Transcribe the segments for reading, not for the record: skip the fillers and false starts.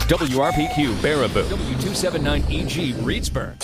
WRPQ Baraboo, W279EG Reedsburg.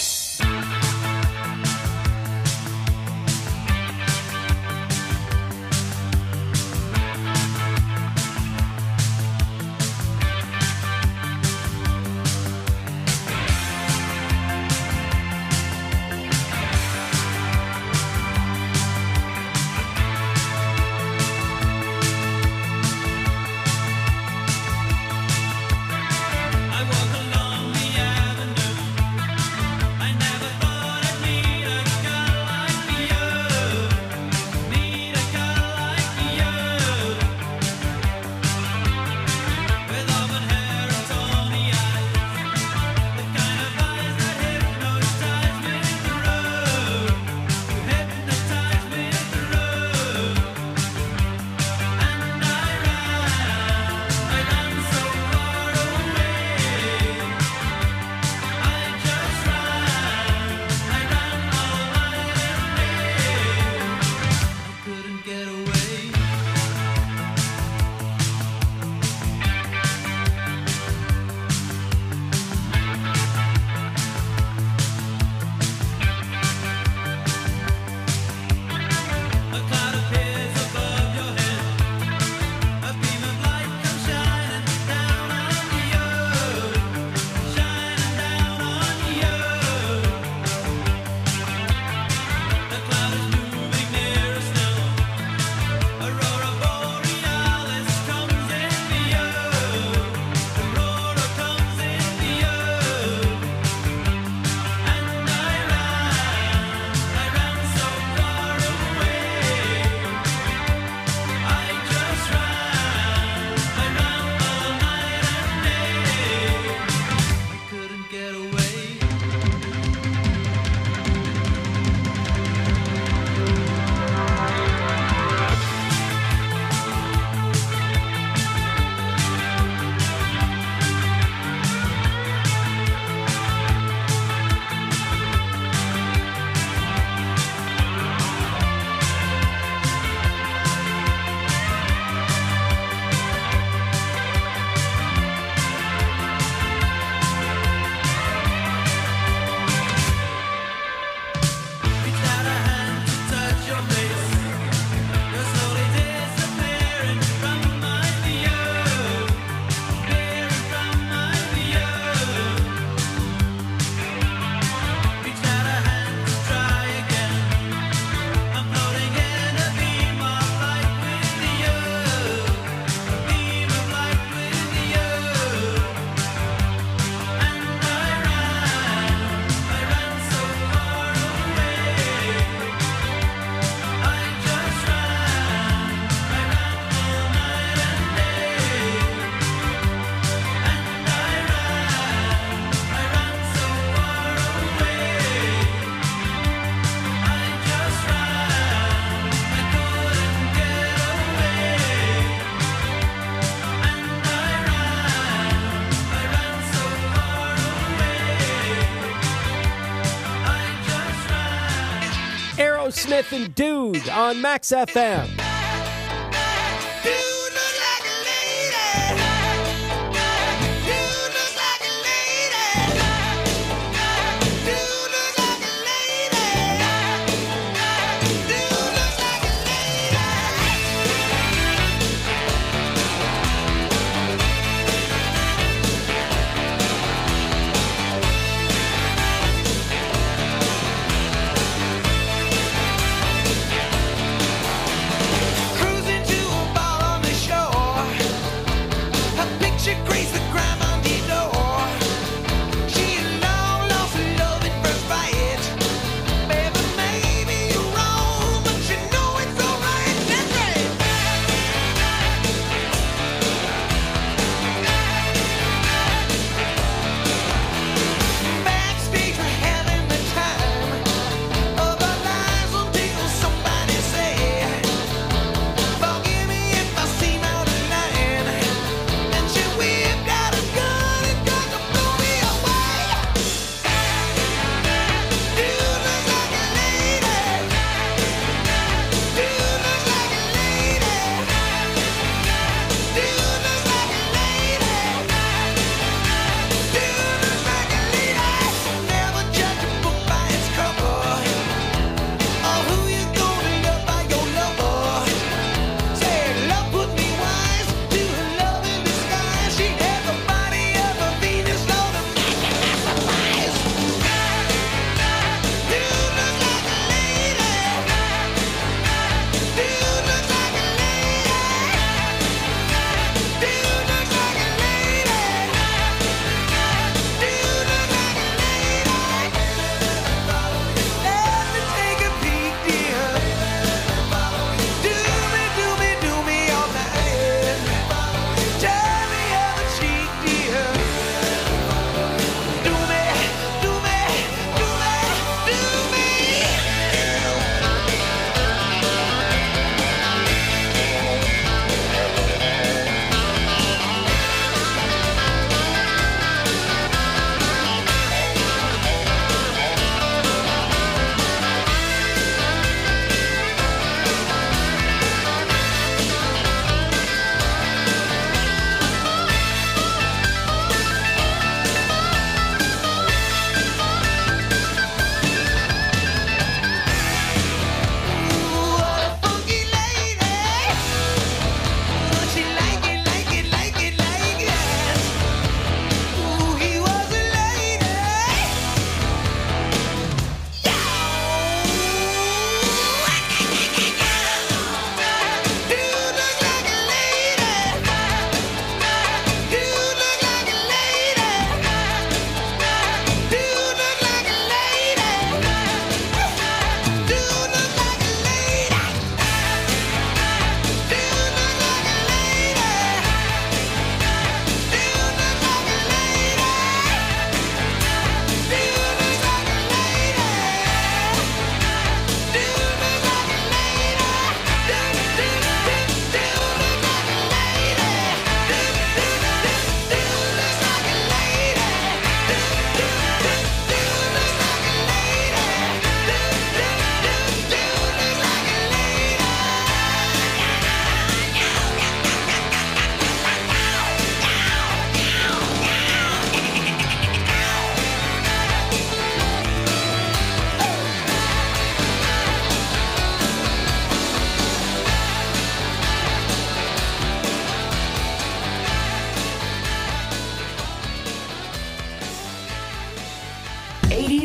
Smith and Dude on Max FM.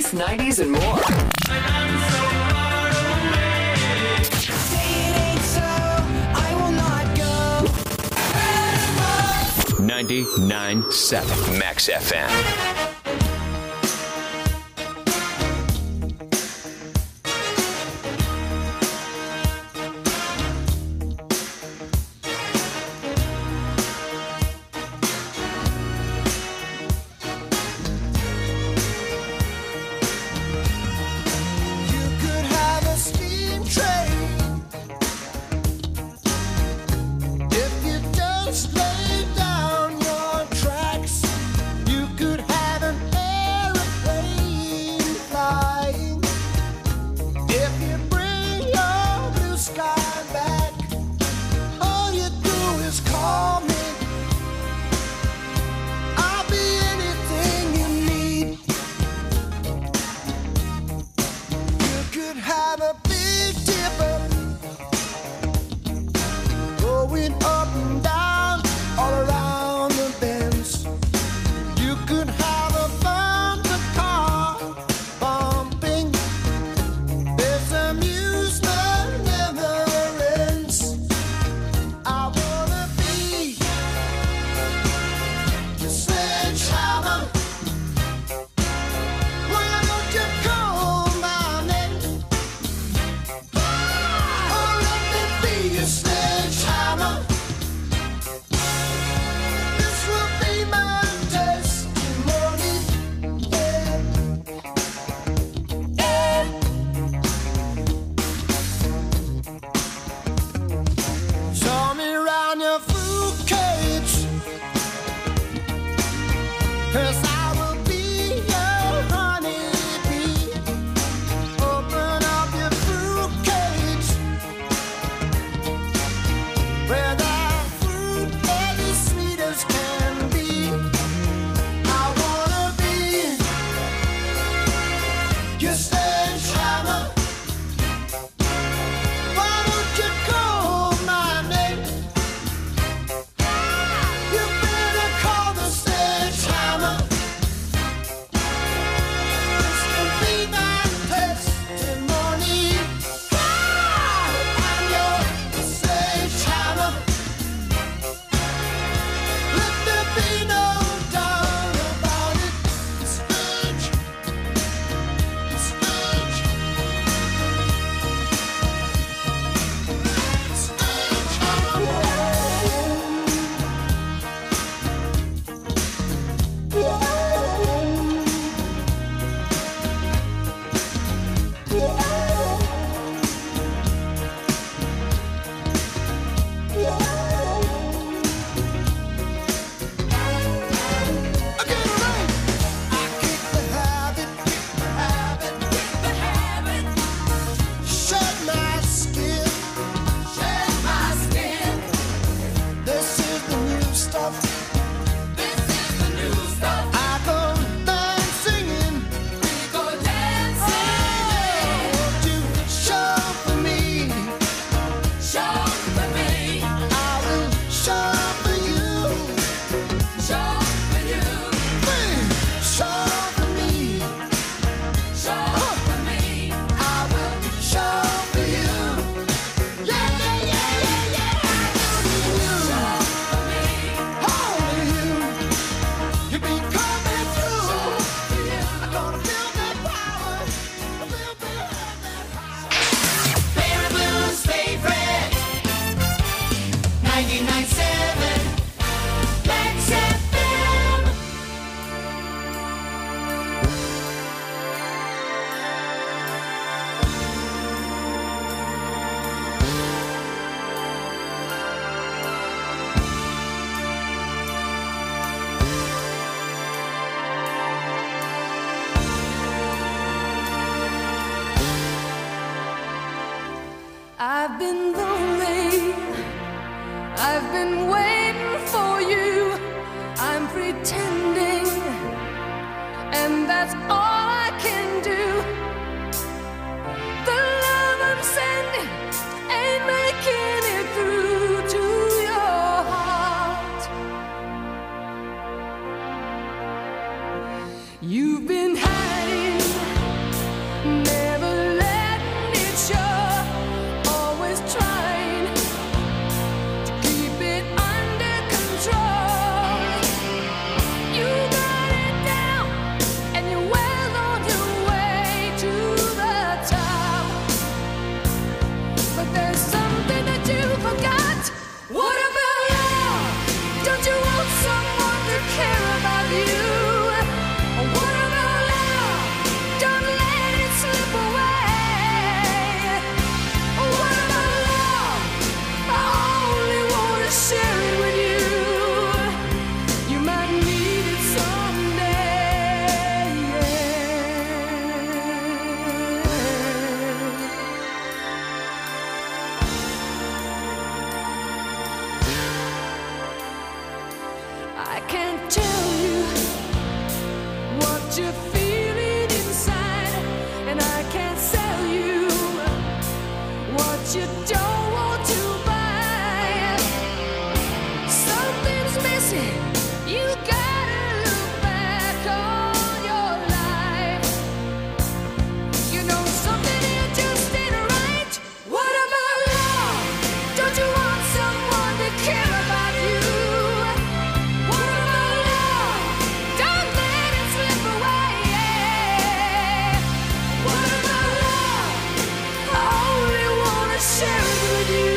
80s, 90s, and more. 99.7 Max FM. I've been lonely, I've been waiting for you, I'm pretending, and that's all I can do. The love I'm sending ain't making it through to your heart. You've been hiding you don't want to buy. Something's missing. You gotta look back on your life. You know something here just ain't right. What about love? Don't you want someone to care about you? What about love? Don't let it slip away. What about love? I only wanna share it with you.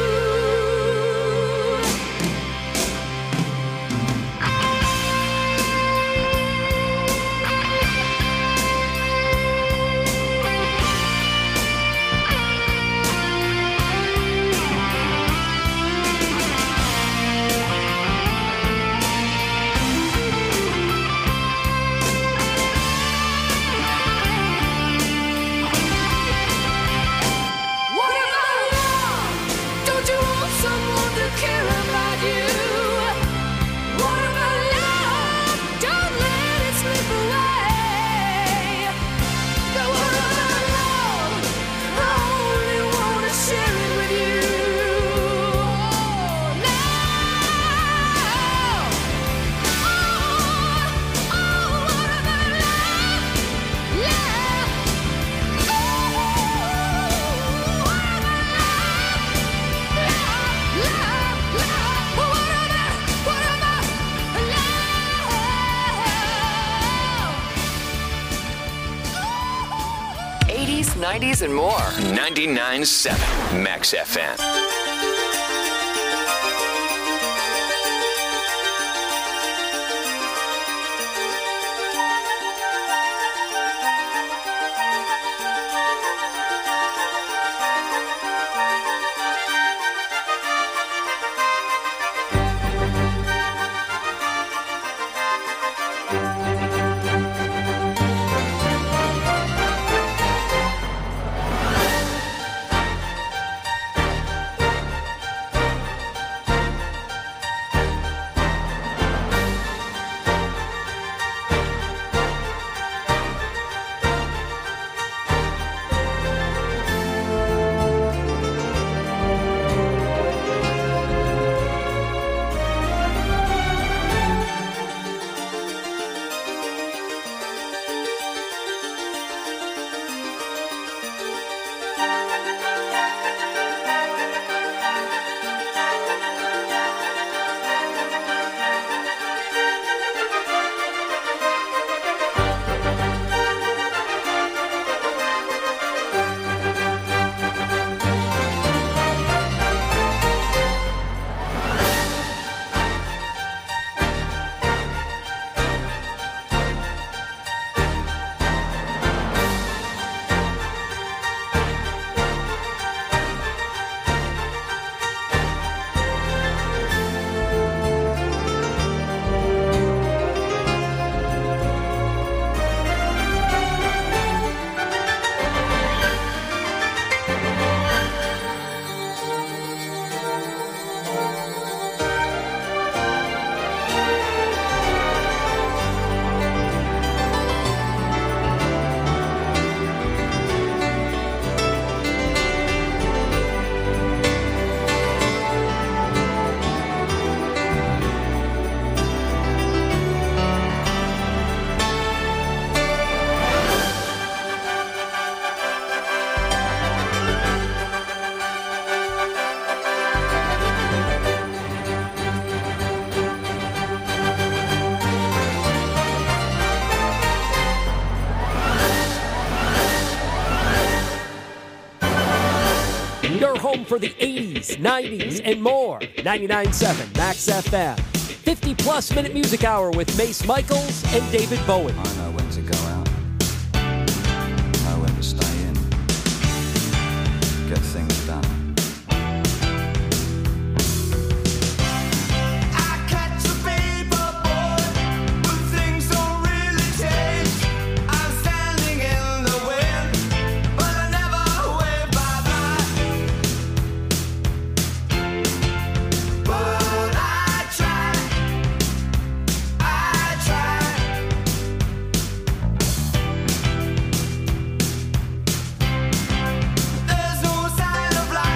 What about love? Don't you want someone to care about you? What about love? Don't let it slip away. But what about love? I only wanna share it with you. Now, what about love? Love. Love. 80s, 90s, and more. 99.7 Max FM. Your home for the 80s, 90s, and more. 99.7 Max FM. 50-plus minute music hour with Mace Michaels and David Bowie. I know when to go out. Know when to stay in. Get things done. There's no sign of life.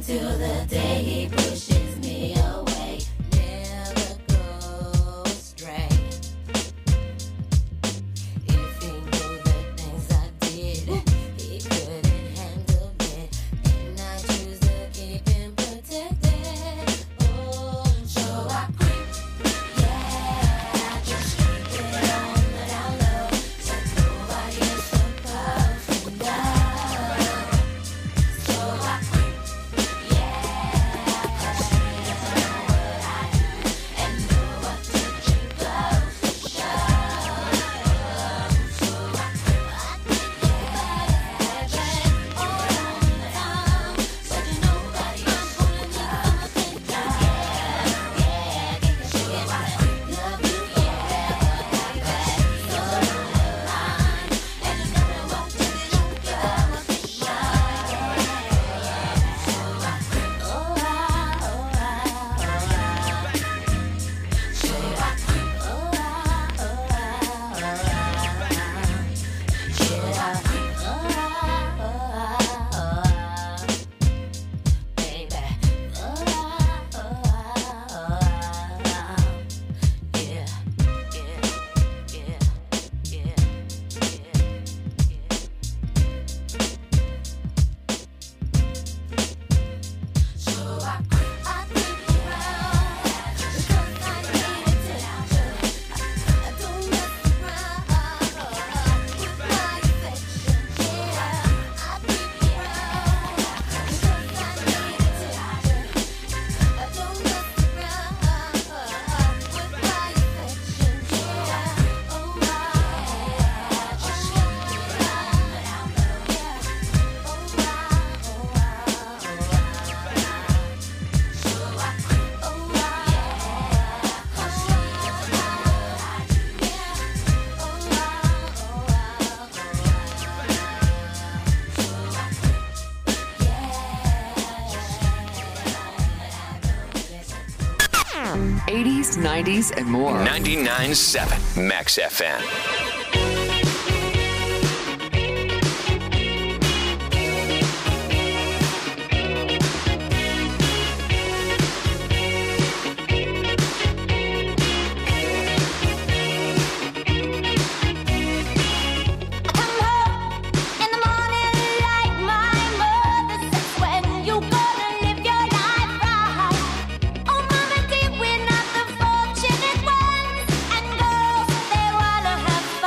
until the day he pushes me away. Never go astray. If he knew the things I did, he couldn't handle it. And I choose to keep him protected. Oh, so I quit. Yeah, just keep it on the down low, so nobody is supposed to know. So I quit. Yeah, 'cause he doesn't know what I do and know what to keep close to show. So I quit. Yeah, baby, all the time, so that nobody is supposed to know. '80s, '90s, and more. 99.7 Max FM. Fortunate ones and girls, they wanna have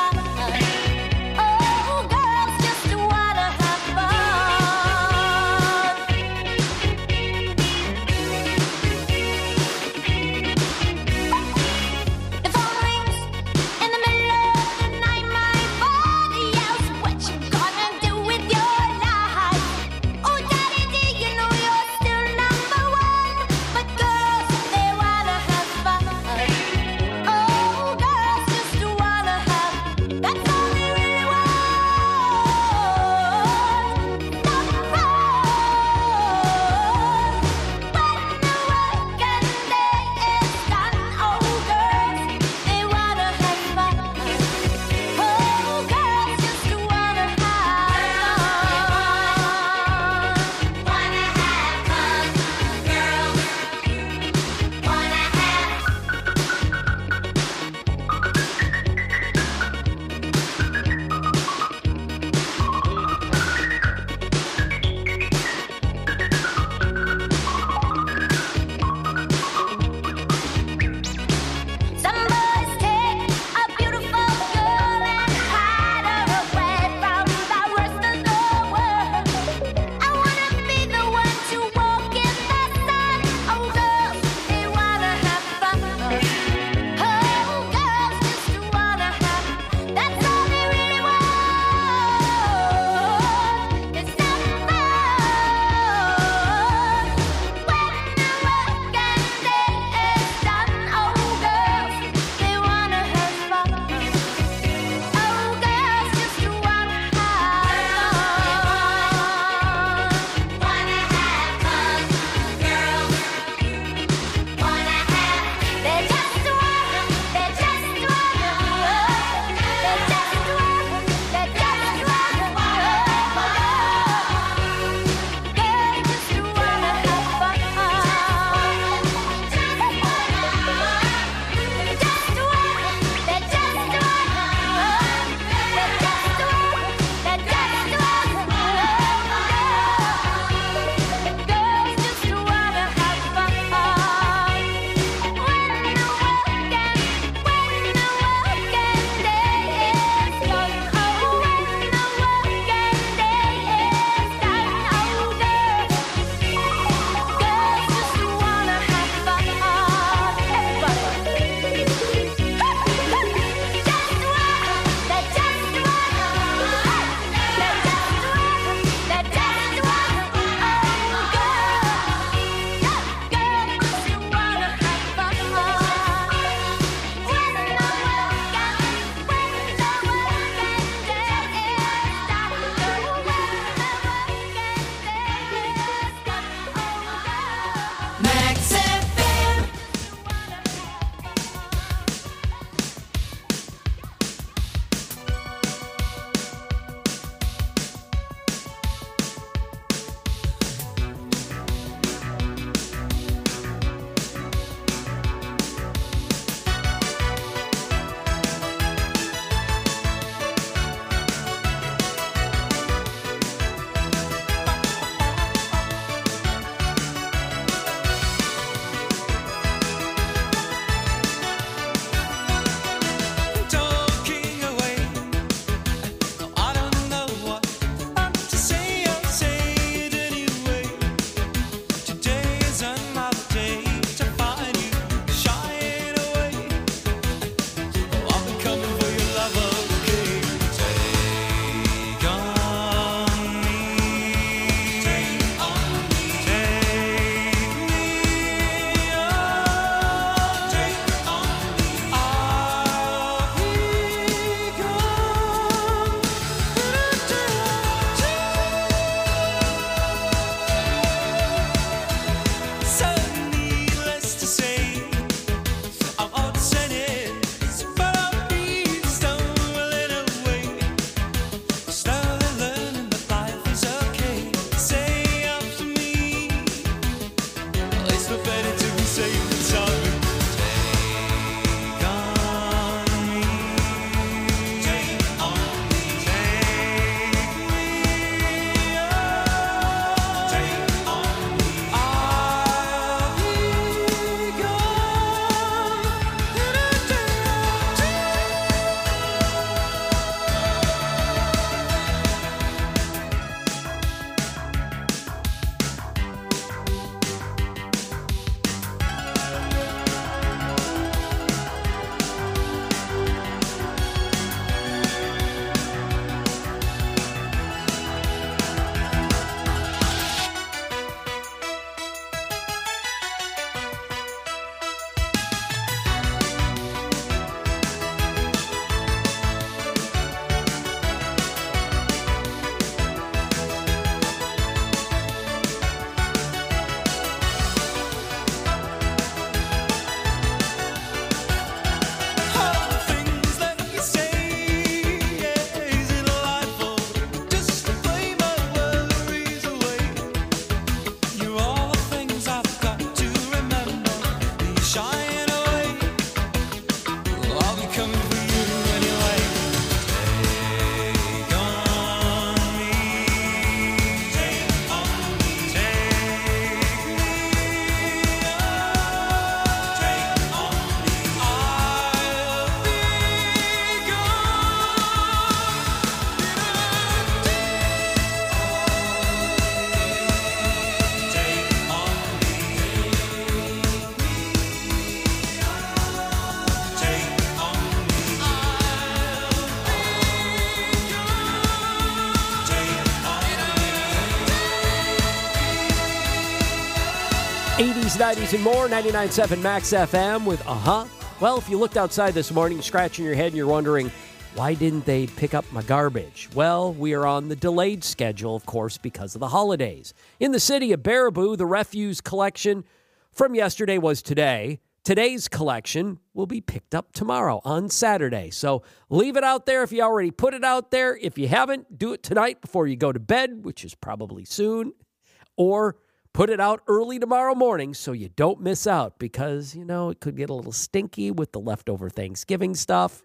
80s, 90s, and more. 99.7 Max FM with Well, if you looked outside this morning, scratching your head, and you're wondering, why didn't they pick up my garbage? Well, we are on the delayed schedule, of course, because of the holidays. In the city of Baraboo, the refuse collection from yesterday was today. Today's collection will be picked up tomorrow on Saturday. So leave it out there if you already put it out there. If you haven't, do it tonight before you go to bed, which is probably soon. Or put it out early tomorrow morning so you don't miss out because, it could get a little stinky with the leftover Thanksgiving stuff.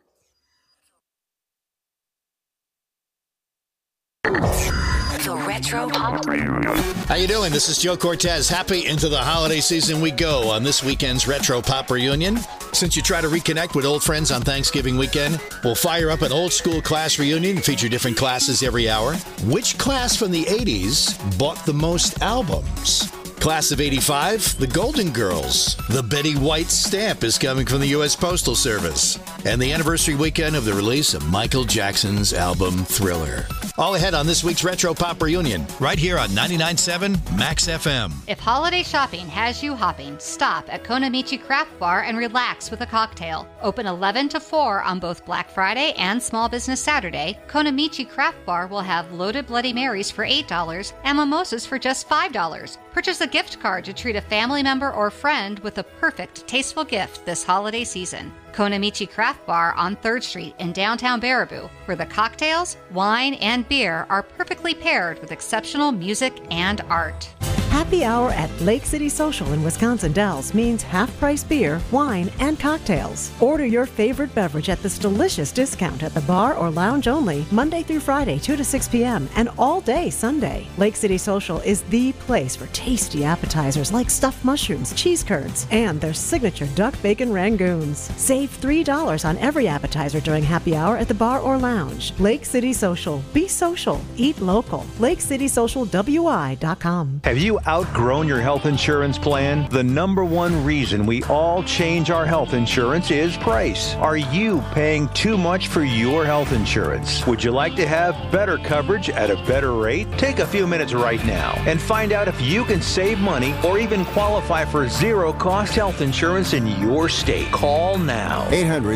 The Retro Pop. How you doing? This is Joe Cortez. Happy into the holiday season we go on this weekend's Retro Pop Reunion. Since you try to reconnect with old friends on Thanksgiving weekend, we'll fire up an old school class reunion and feature different classes every hour. Which class from the 80s bought the most albums? Class of 85, the Golden Girls. The Betty White stamp is coming from the U.S. Postal Service. And the anniversary weekend of the release of Michael Jackson's album Thriller. All ahead on this week's Retro Pop Reunion, right here on 99.7 Max FM. If holiday shopping has you hopping, stop at Konamichi Craft Bar and relax with a cocktail. Open 11 to 4 on both Black Friday and Small Business Saturday, Konamichi Craft Bar will have loaded Bloody Marys for $8 and mimosas for just $5. Purchase a gift card to treat a family member or friend with a perfect, tasteful gift this holiday season. Konamichi Craft Bar on 3rd Street in downtown Baraboo, where the cocktails, wine, and beer are perfectly paired with exceptional music and art. Happy hour at Lake City Social in Wisconsin Dells means half-price beer, wine, and cocktails. Order your favorite beverage at this delicious discount at the bar or lounge only, Monday through Friday, 2 to 6 p.m., and all day Sunday. Lake City Social is the place for tasty appetizers like stuffed mushrooms, cheese curds, and their signature duck bacon rangoons. Save $3 on every appetizer during happy hour at the bar or lounge. Lake City Social. Be social. Eat local. LakeCitySocialWI.com. Have you outgrown your health insurance plan? The number one reason we all change our health insurance is price. Are you paying too much for your health insurance? Would you like to have better coverage at a better rate? Take a few minutes right now and find out if you can save money or even qualify for zero-cost health insurance in your state. Call now.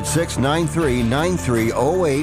800-693-9308.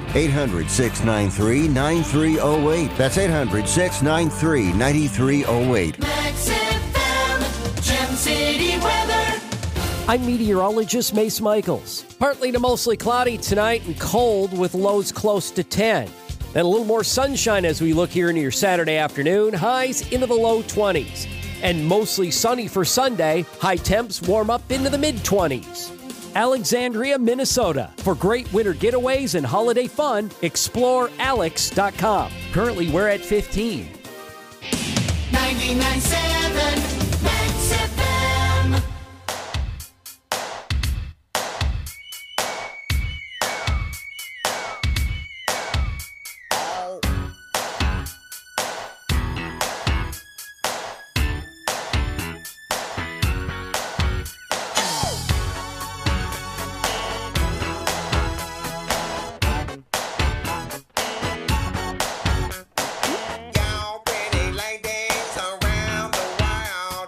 800-693-9308. That's 800-693-9308. Max FM, Gem City weather. I'm meteorologist Mace Michaels. Partly to mostly cloudy tonight and cold with lows close to 10. Then a little more sunshine as we look here into your Saturday afternoon. Highs into the low 20s. And mostly sunny for Sunday. High temps warm up into the mid-20s. Alexandria, Minnesota. For great winter getaways and holiday fun, explore alex.com. Currently, we're at 15. 99.7 Max FM. Y'all pretty ladies around the world.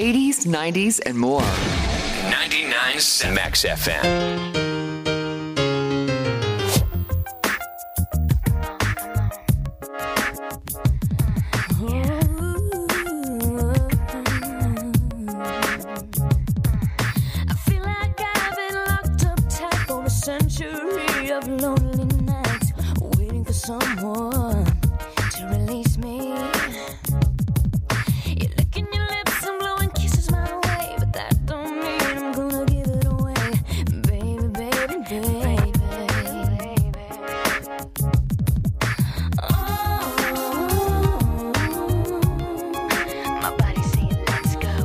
80s, 90s, and more. 99.7 Max FM. I feel like I've been locked up tight for a century of lonely nights, waiting for someone to release me. You're licking your lips and blowing kisses my way, but that don't mean I'm gonna give it away, baby, baby, baby. My body's saying let's go,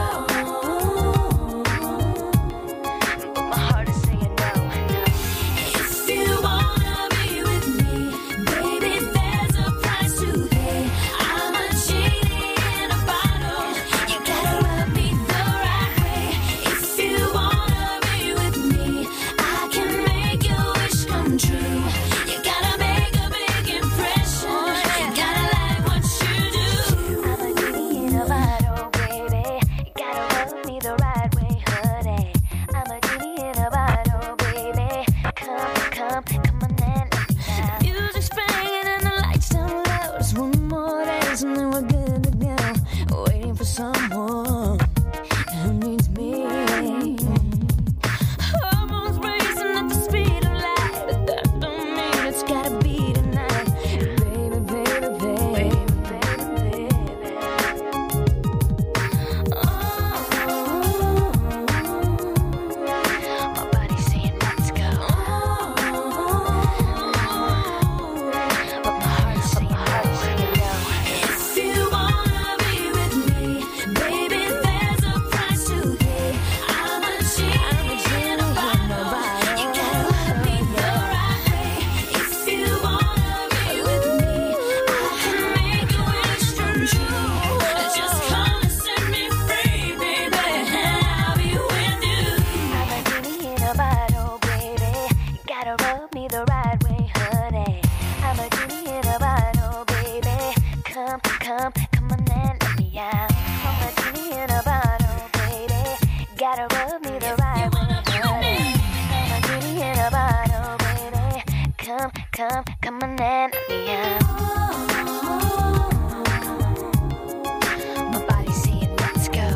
but my heart is saying no. If you wanna be with me, baby, there's a price to pay. I'm a genie in a bottle. You gotta rub me the right way. If you wanna be with me, I can make your wish come true. You gotta make a big impression. You gotta like what you do. I'm a genie in a bottle, baby. You gotta rub me the right way, honey. I'm a genie in a bottle, baby. Come on and let me out. Music's playing and the lights down low. Just one more dance and then we're good to go. Waiting for someone who needs me. Hormones racing at the speed of light, but that don't mean it's gotta be tonight, baby, baby, baby, baby, baby. My body's saying let's go, but my heart's saying no. If you wanna be with me, baby, there's a price to pay. I'm a genie in a bottle. You gotta rub me the right way. If you wanna be with me, I can make your wish come true. Just come and set me free, baby, and I'll be with you. I'm a genie in a bottle, baby. You gotta rub me the right way, honey. I'm a genie in a bottle, baby. Come on and let me out. I'm a genie in a bottle, baby. Gotta rub me the right way, honey. I'm a genie in a bottle, baby. Come on and let me out. My body's saying let's go,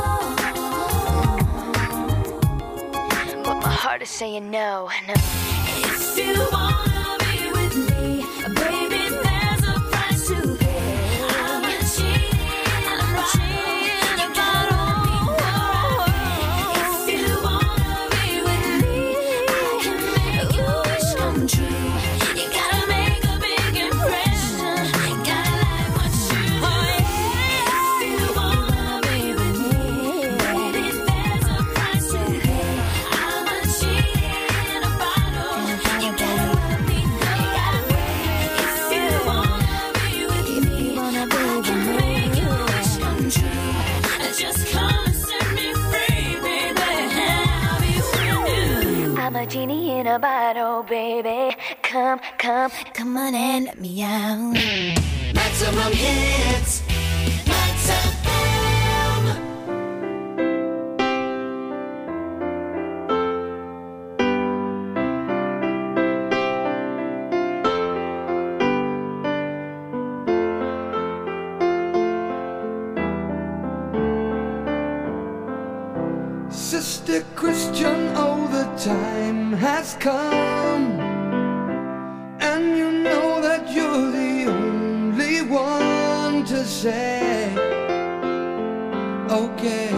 but my heart is saying no. If you wanna be with me, baby, there's a price to pay. I'm a genie in a bottle. If you wanna be with me, I can make your wish come true. You gotta make a big impression. You gotta like what you do. If you wanna be with me, baby, there's a price to pay. I'm a genie in a bottle. You gotta rub me the right way. If you wanna be with me, I can make your wish come true. Just come and set me free, baby, and I'll be with you. I'm a genie in a bottle, baby. Come on and let me out. Maximum hits, Max FM. Sister Christian, oh, the time has come, and you know that you're the only one to say, okay.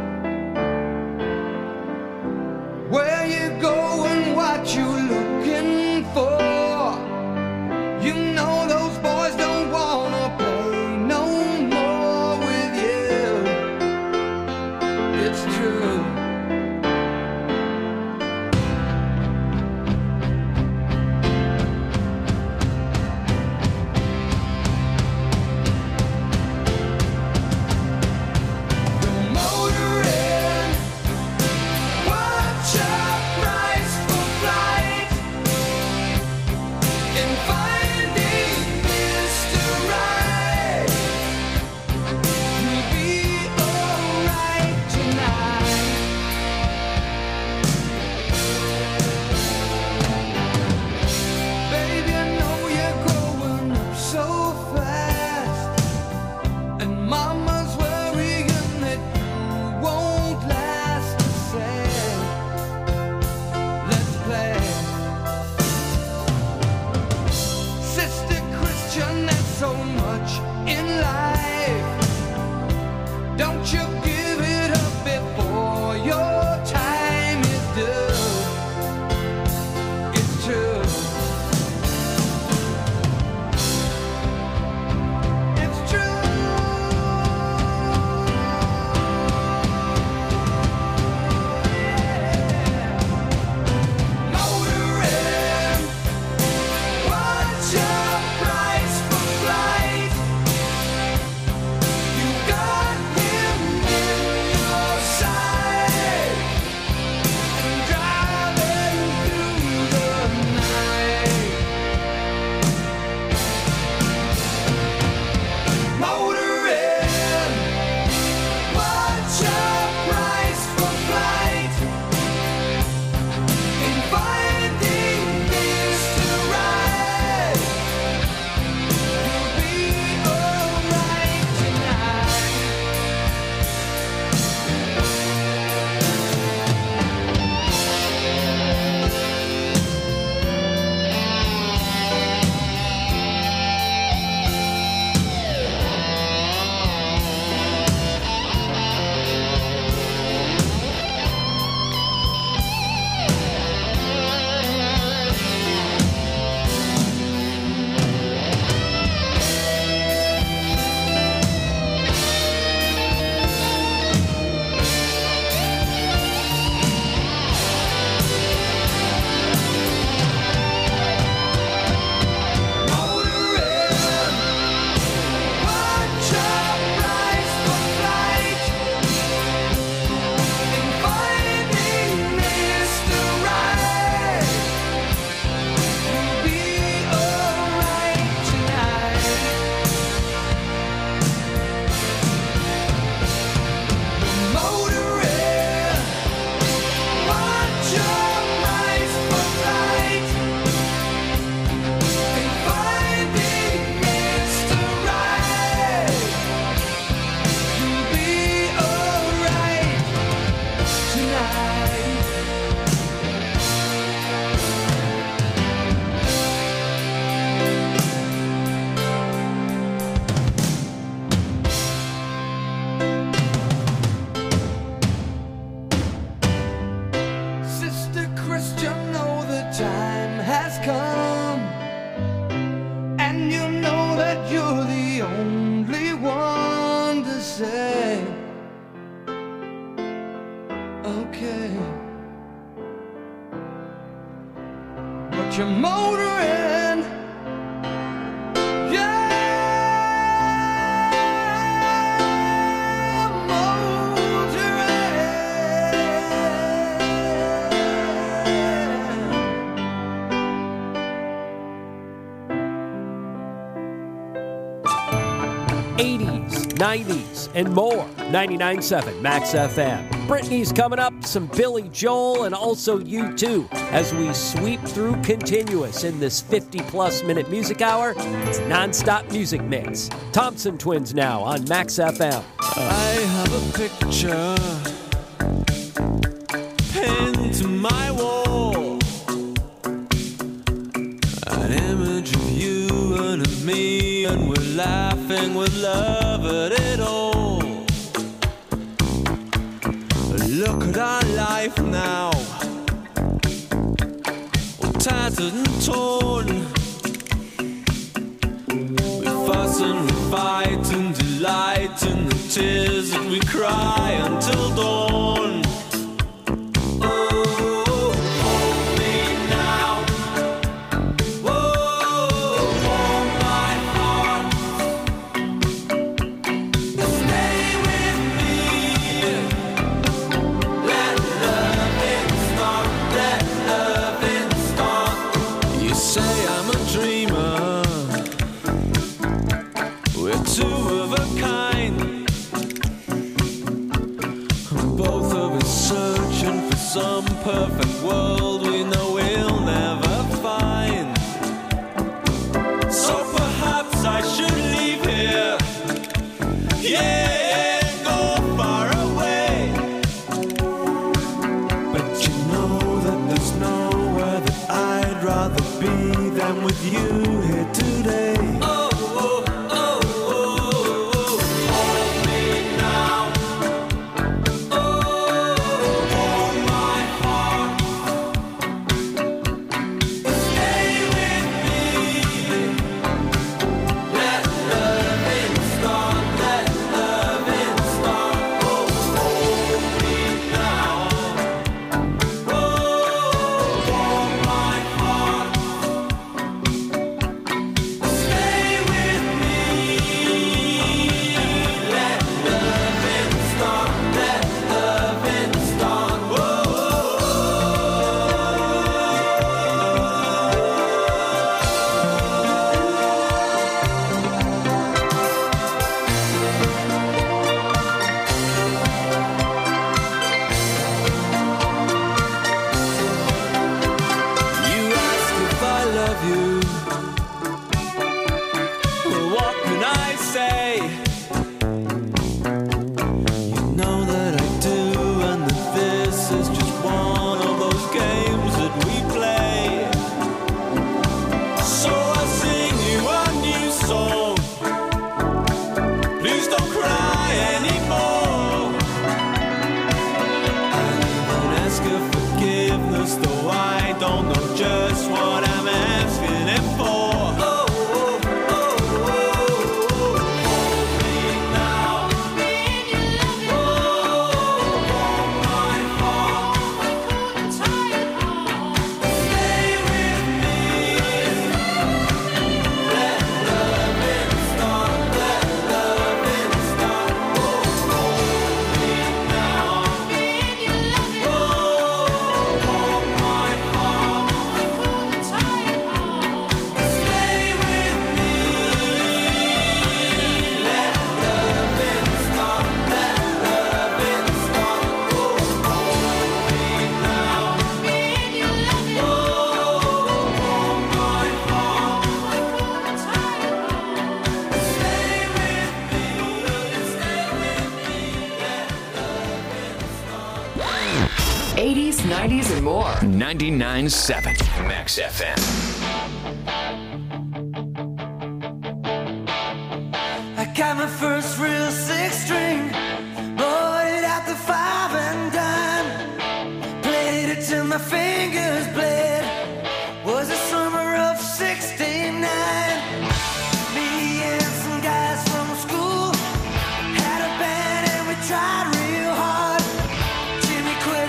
Where you going, what you looking for? You know those boys don't wanna play no more with you. It's true. The motor okay. But you're motoring, yeah, motoring. 80s, 90s, and more. 99.7 Max FM. Britney's coming up, some Billy Joel, and also U2 as we sweep through Continuous in this 50-plus minute music hour. It's non-stop music mix. Thompson Twins now on Max FM. I have a picture pinned to my wall, an image of you and of me, and we're laughing with love at it all. Look at our life now, all tattered and torn. We fuss and we fight and delight in the tears that we cry until dawn. Oh, hold me now. Oh, warm my heart. Stay with me. Let loving start. Let loving start. You say I'm a dreamer. We're two of a kind. Both of us searching for some perfect world we know we'll never find. So perhaps I should leave here, yeah, and go far away. But you know that there's nowhere that I'd rather be than with you here today. '80s, '90s, and more. 99.7 Max FM. I got my first real six-string, bought it at the 5 and dime, played it till my fingers bled. Was the summer of '69. Me and some guys from school had a band and we tried real hard. Jimmy quit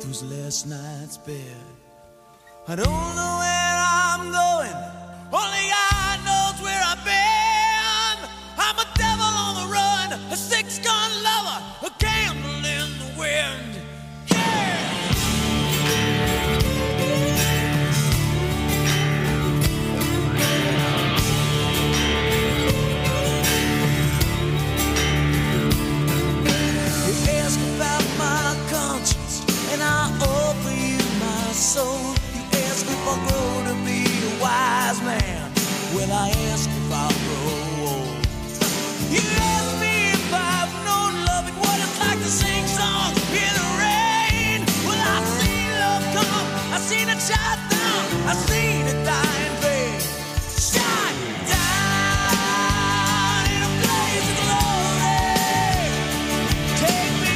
was last night's bed. I don't know where I'm going, only God knows where I've been. I'm a devil on the run, a six-gun lover, a candle in the wind. And I offer you my soul. You ask if I'll grow to be a wise man. Well, I ask if I'll grow old. You ask me if I've known love and what it's like to sing songs in the rain. Well, I've seen love come, I've seen it shut down, I've seen it die in vain. Shut down in a blaze of glory. Take me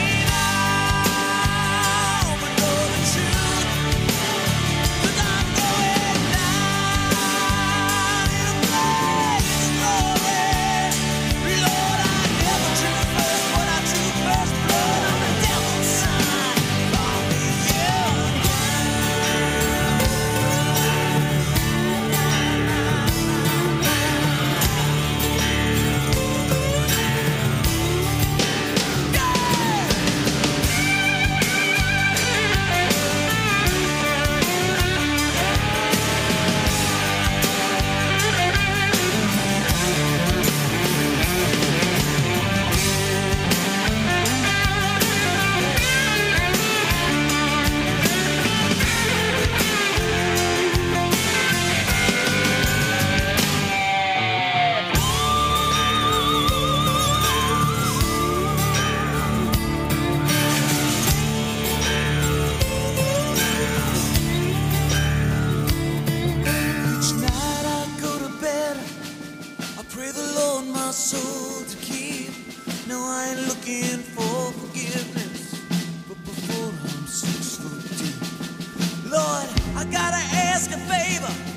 soul to keep. No, I ain't looking for forgiveness, but before I'm 6 foot deep, Lord, I gotta ask a favor.